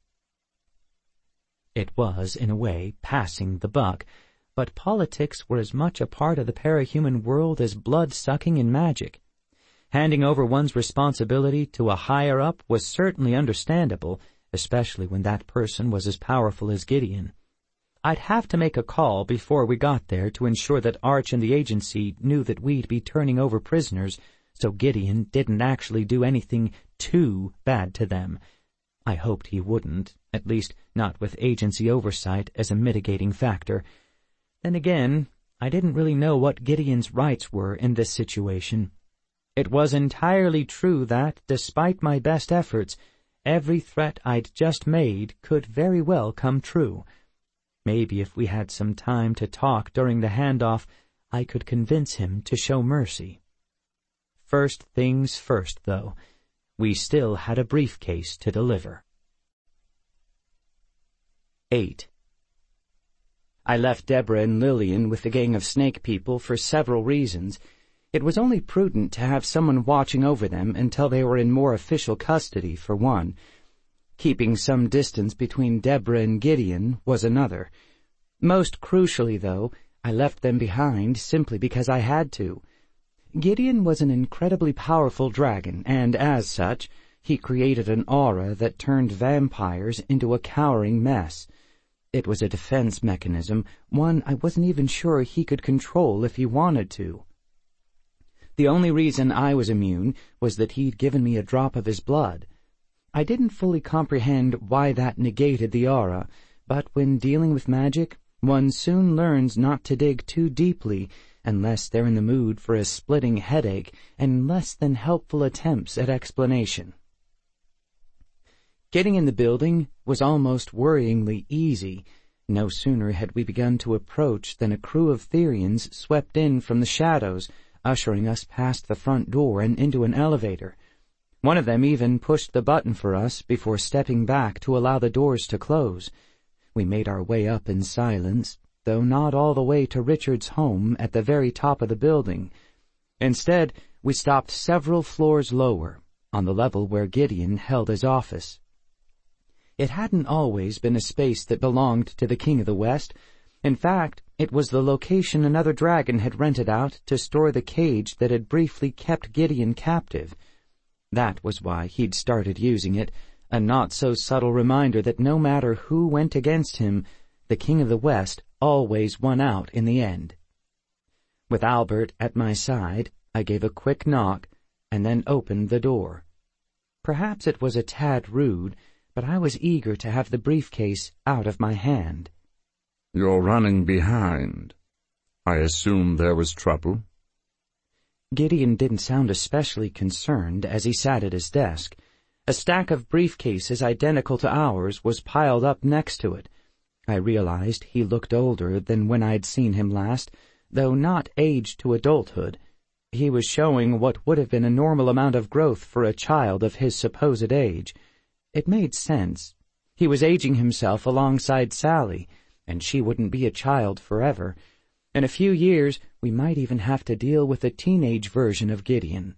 It was, in a way, passing the buck, but politics were as much a part of the parahuman world as blood-sucking and magic. Handing over one's responsibility to a higher-up was certainly understandable, especially when that person was as powerful as Gideon. I'd have to make a call before we got there to ensure that Arch and the agency knew that we'd be turning over prisoners, so Gideon didn't actually do anything too bad to them. I hoped he wouldn't, at least not with agency oversight as a mitigating factor. Then again, I didn't really know what Gideon's rights were in this situation. It was entirely true that, despite my best efforts, every threat I'd just made could very well come true. Maybe if we had some time to talk during the handoff, I could convince him to show mercy. First things first, though. We still had a briefcase to deliver. Eight. I left Deborah and Lillian with the gang of snake people for several reasons. It was only prudent to have someone watching over them until they were in more official custody, for one. Keeping some distance between Deborah and Gideon was another. Most crucially, though, I left them behind simply because I had to. Gideon was an incredibly powerful dragon, and as such, he created an aura that turned vampires into a cowering mess. It was a defense mechanism, one I wasn't even sure he could control if he wanted to. The only reason I was immune was that he'd given me a drop of his blood. I didn't fully comprehend why that negated the aura, but when dealing with magic, one soon learns not to dig too deeply unless they're in the mood for a splitting headache and less than helpful attempts at explanation. Getting in the building was almost worryingly easy. No sooner had we begun to approach than a crew of Therians swept in from the shadows, ushering us past the front door and into an elevator. One of them even pushed the button for us before stepping back to allow the doors to close. We made our way up in silence, though not all the way to Richard's home at the very top of the building. Instead, we stopped several floors lower, on the level where Gideon held his office. It hadn't always been a space that belonged to the King of the West. In fact, it was the location another dragon had rented out to store the cage that had briefly kept Gideon captive. That was why he'd started using it, a not-so-subtle reminder that no matter who went against him, the King of the West always won out in the end. With Albert at my side, I gave a quick knock and then opened the door. Perhaps it was a tad rude, but I was eager to have the briefcase out of my hand. "You're running behind. I assume there was trouble?" Gideon didn't sound especially concerned as he sat at his desk. A stack of briefcases identical to ours was piled up next to it. I realized he looked older than when I'd seen him last, though not aged to adulthood. He was showing what would have been a normal amount of growth for a child of his supposed age. It made sense. He was aging himself alongside Sally, and she wouldn't be a child forever. In a few years, we might even have to deal with a teenage version of Gideon.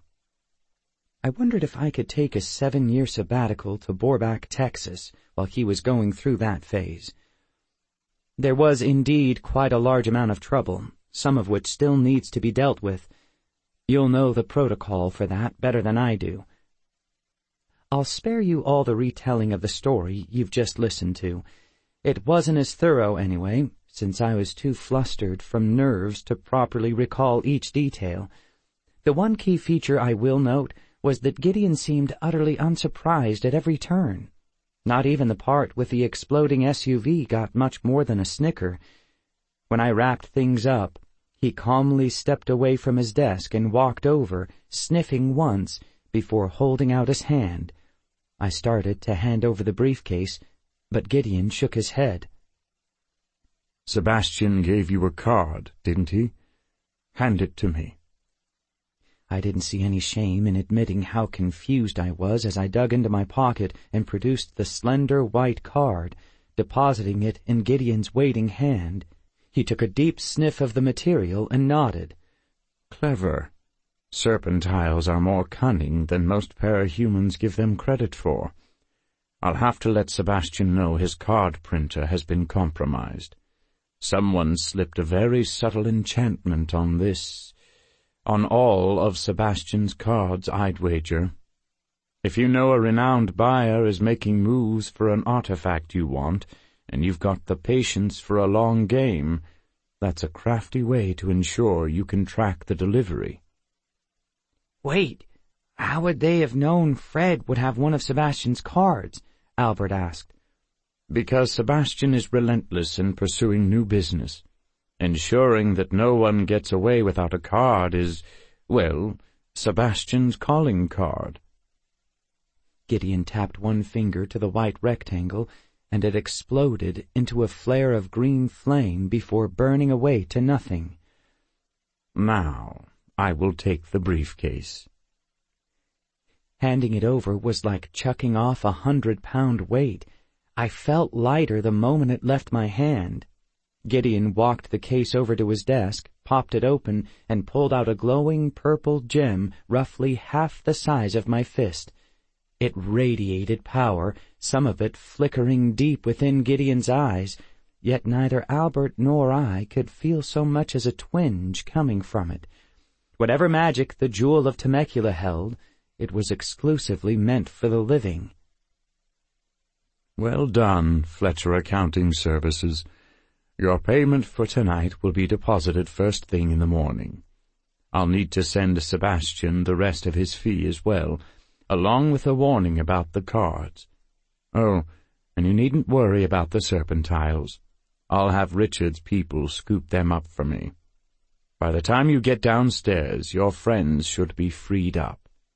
I wondered if I could take a seven-year sabbatical to Borback, Texas, while he was going through that phase. There was indeed quite a large amount of trouble, some of which still needs to be dealt with. You'll know the protocol for that better than I do. I'll spare you all the retelling of the story you've just listened to. It wasn't as thorough anyway, since I was too flustered from nerves to properly recall each detail. The one key feature I will note was that Gideon seemed utterly unsurprised at every turn. Not even the part with the exploding S U V got much more than a snicker. When I wrapped things up, he calmly stepped away from his desk and walked over, sniffing once, before holding out his hand. I started to hand over the briefcase, but Gideon shook his head. "Sebastian gave you a card, didn't he? Hand it to me." I didn't see any shame in admitting how confused I was as I dug into my pocket and produced the slender white card, depositing it in Gideon's waiting hand. He took a deep sniff of the material and nodded. "Clever. Serpentiles are more cunning than most parahumans give them credit for. I'll have to let Sebastian know his card printer has been compromised. Someone slipped a very subtle enchantment on this, on all of Sebastian's cards, I'd wager. If you know a renowned buyer is making moves for an artifact you want, and you've got the patience for a long game, that's a crafty way to ensure you can track the delivery." "Wait, how would they have known Fred would have one of Sebastian's cards?" Albert asked. "Because Sebastian is relentless in pursuing new business. Ensuring that no one gets away without a card is, well, Sebastian's calling card." Gideon tapped one finger to the white rectangle, and it exploded into a flare of green flame before burning away to nothing. "Now, I will take the briefcase." Handing it over was like chucking off a hundred-pound weight. I felt lighter the moment it left my hand. Gideon walked the case over to his desk, popped it open, and pulled out a glowing purple gem roughly half the size of my fist. It radiated power, some of it flickering deep within Gideon's eyes, yet neither Albert nor I could feel so much as a twinge coming from it. Whatever magic the Jewel of Temecula held, It was exclusively meant for the living. Well done, Fletcher Accounting Services. Your payment for tonight will be deposited first thing in the morning. I'll need to send Sebastian the rest of his fee as well, along with a warning about the cards. Oh, and you needn't worry about the Serpentiles. I'll have Richard's people scoop them up for me. By the time you get downstairs, your friends should be freed up.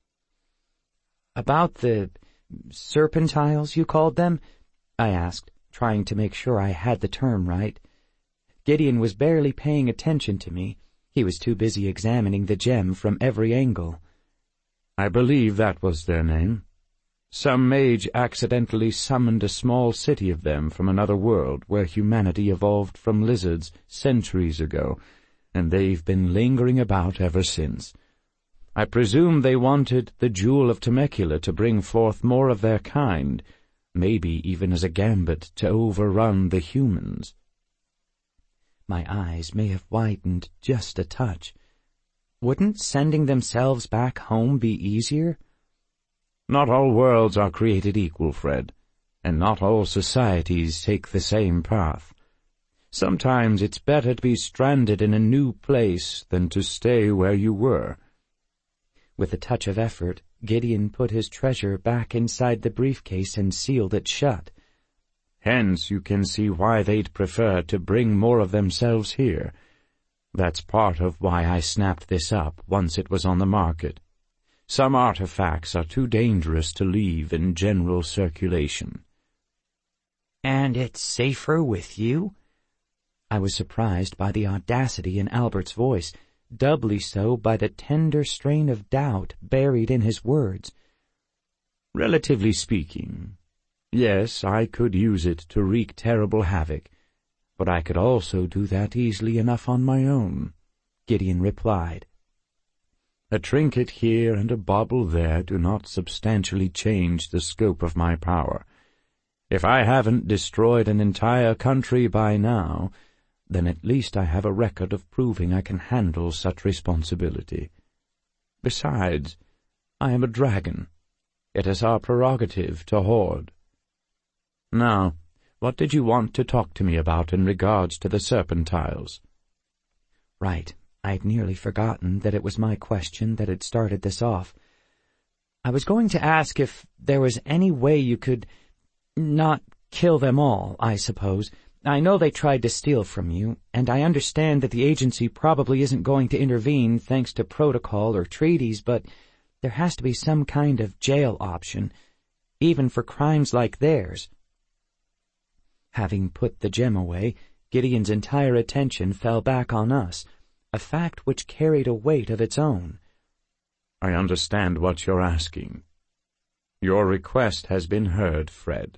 About the Serpentiles, you called them? I asked, trying to make sure I had the term right. Gideon was barely paying attention to me. He was too busy examining the gem from every angle. I believe that was their name. Some mage accidentally summoned a small city of them from another world where humanity evolved from lizards centuries ago, and they've been lingering about ever since. I presume they wanted the Jewel of Temecula to bring forth more of their kind, maybe even as a gambit to overrun the humans. My eyes may have widened just a touch. Wouldn't sending themselves back home be easier? Not all worlds are created equal, Fred, and not all societies take the same path. Sometimes it's better to be stranded in a new place than to stay where you were. With a touch of effort, Gideon put his treasure back inside the briefcase and sealed it shut. Hence you can see why they'd prefer to bring more of themselves here. That's part of why I snapped this up once it was on the market. Some artifacts are too dangerous to leave in general circulation. And it's safer with you? I was surprised by the audacity in Albert's voice, doubly so by the tender strain of doubt buried in his words. Relatively speaking, yes, I could use it to wreak terrible havoc, but I could also do that easily enough on my own, Gideon replied. A trinket here and a bauble there do not substantially change the scope of my power. If I haven't destroyed an entire country by now, then at least I have a record of proving I can handle such responsibility. Besides, I am a dragon. It is our prerogative to hoard. Now, what did you want to talk to me about in regards to the Serpentiles? Right. I'd nearly forgotten that it was my question that had started this off. I was going to ask if there was any way you could not kill them all, I suppose. I know they tried to steal from you, and I understand that the agency probably isn't going to intervene thanks to protocol or treaties, but there has to be some kind of jail option, even for crimes like theirs. Having put the gem away, Gideon's entire attention fell back on us, a fact which carried a weight of its own. I understand what you're asking. Your request has been heard, Fred.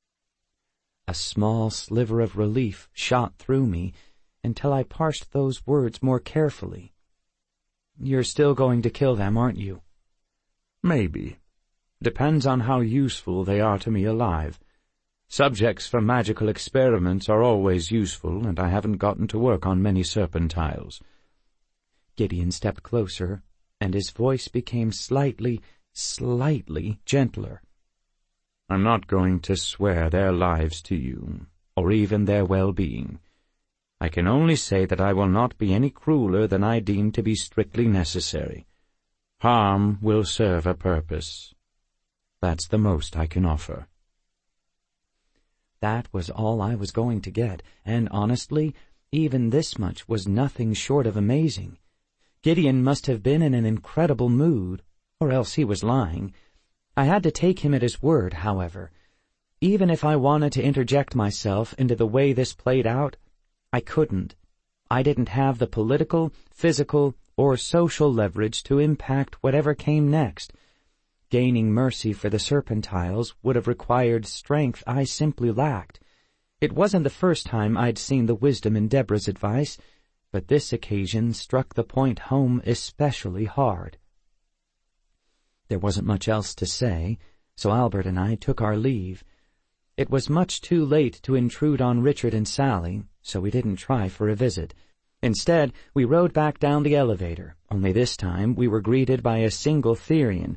A small sliver of relief shot through me until I parsed those words more carefully. You're still going to kill them, aren't you? Maybe. Depends on how useful they are to me alive. Subjects for magical experiments are always useful, and I haven't gotten to work on many Serpentiles. Gideon stepped closer, and his voice became slightly, slightly gentler. I'm not going to swear their lives to you, or even their well-being. I can only say that I will not be any crueler than I deem to be strictly necessary. Harm will serve a purpose. That's the most I can offer. That was all I was going to get, and honestly, even this much was nothing short of amazing. Gideon must have been in an incredible mood, or else he was lying. I had to take him at his word, however. Even if I wanted to interject myself into the way this played out, I couldn't. I didn't have the political, physical, or social leverage to impact whatever came next. Gaining mercy for the Serpentiles would have required strength I simply lacked. It wasn't the first time I'd seen the wisdom in Deborah's advice, but this occasion struck the point home especially hard. There wasn't much else to say, so Albert and I took our leave. It was much too late to intrude on Richard and Sally, so we didn't try for a visit. Instead, we rode back down the elevator, only this time we were greeted by a single Therian.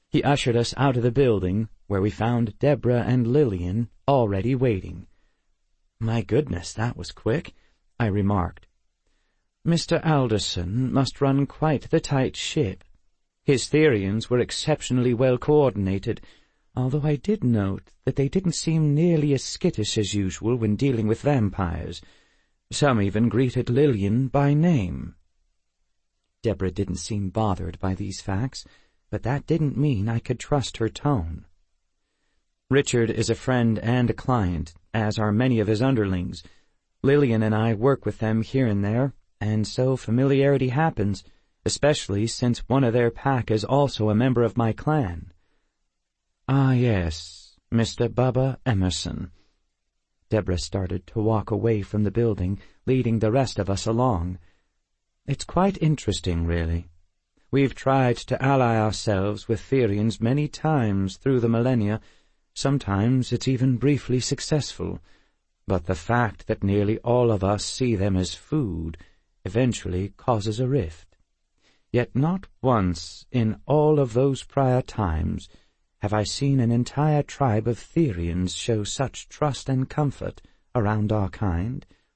He ushered us out of the building, where we found Deborah and Lillian already waiting. "My goodness, that was quick," I remarked. "Mister Alderson must run quite the tight ship. His Therians were exceptionally well coordinated, although I did note that they didn't seem nearly as skittish as usual when dealing with vampires. Some even greeted Lillian by name." Deborah didn't seem bothered by these facts, but that didn't mean I could trust her tone. "Richard is a friend and a client, as are many of his underlings. Lillian and I work with them here and there, and so familiarity happens, especially since one of their pack is also a member of my clan." "Ah, yes, Mister Bubba Emerson." Deborah started to walk away from the building, leading the rest of us along. "It's quite interesting, really. We've tried to ally ourselves with Therians many times through the millennia. Sometimes it's even briefly successful, but the fact that nearly all of us see them as food eventually causes a rift. Yet not once in all of those prior times have I seen an entire tribe of Therians show such trust and comfort around our kind.